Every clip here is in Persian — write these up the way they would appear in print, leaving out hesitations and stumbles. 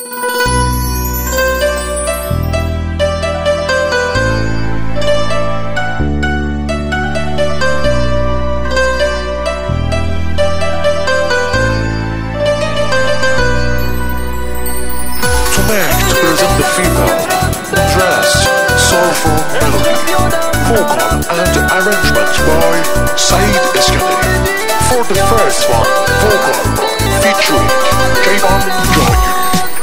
The female, dress, soulful melody, vocal and arrangement by Saeed Iskandari. For the first one, vocal featuring Javon Joy.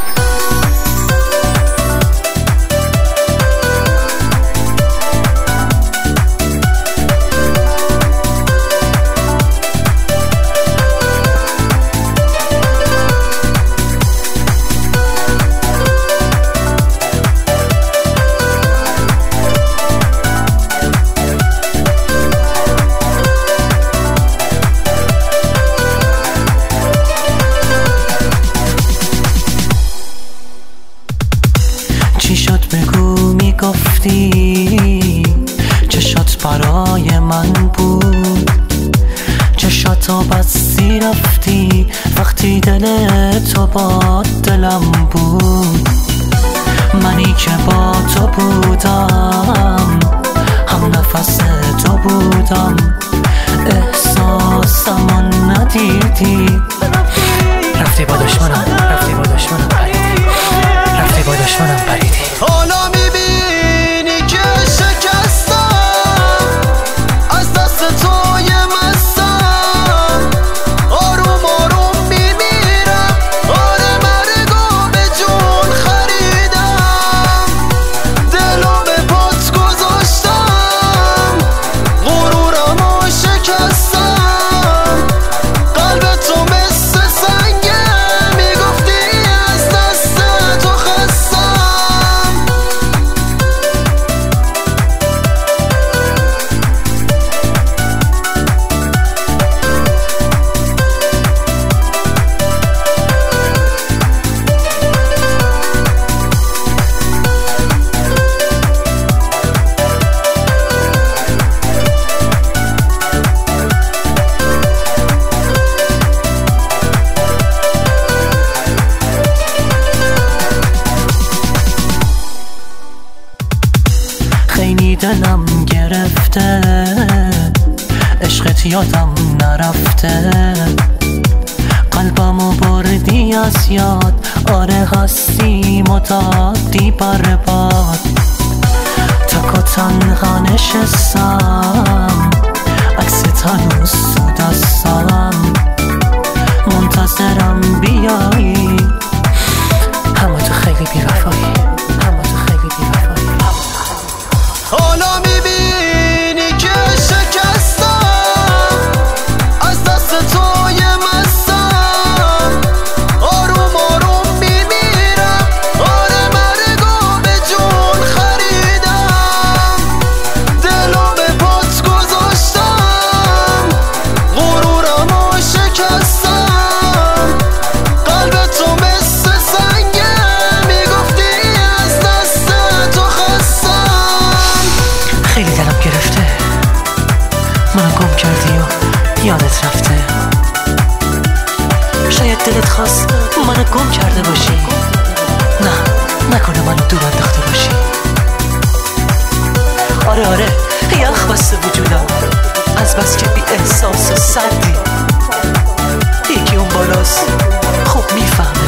چی شد بگو میگفتی چشات برای من بود چشاتو بستی رفتی وقتی دل تو با دلم بود منی که با تو بودم هم نفس تو بودم احساسمو ندیدی رفتی با دشمنم رفتی با دشمنم پریدی رفتی با دشمنم پریدی حالا میبینی که شکستم از دست توی مستم آروم آروم میمیرم آره مرگو به جون خریدم دلو به پات گذاشتم غرورمو شکستم قلب تو مثل سنگه میگفتی از دست تو خستم خیلی دلم گرفته عشقت یادم نرفته قلبمو بردی از یاد آره هستی مدادی برباد تک و تنها نشستم عکست هنوز تو دستم منتظرم بیایی همه تو خیلی بی‌وفایی همه تو خیلی بی‌وفایی حالا میبینی که شکستم از دست توی مستم آروم آروم میمیرم آره مرگو به جون خریدم دلو به پات گذاشتم غرورمو شکستم قلب تو مثل سنگه میگفتی از دست تو خستم خیلی دلم گرفته منو گم کردی و یادت رفته شاید دلت خواست منو گم کرده باشی نه نکنه منو دور انداخته باشی آره یخ بسته وجودم از بس که بی احساس و سردی یکی اون بالاست خوب میفهمه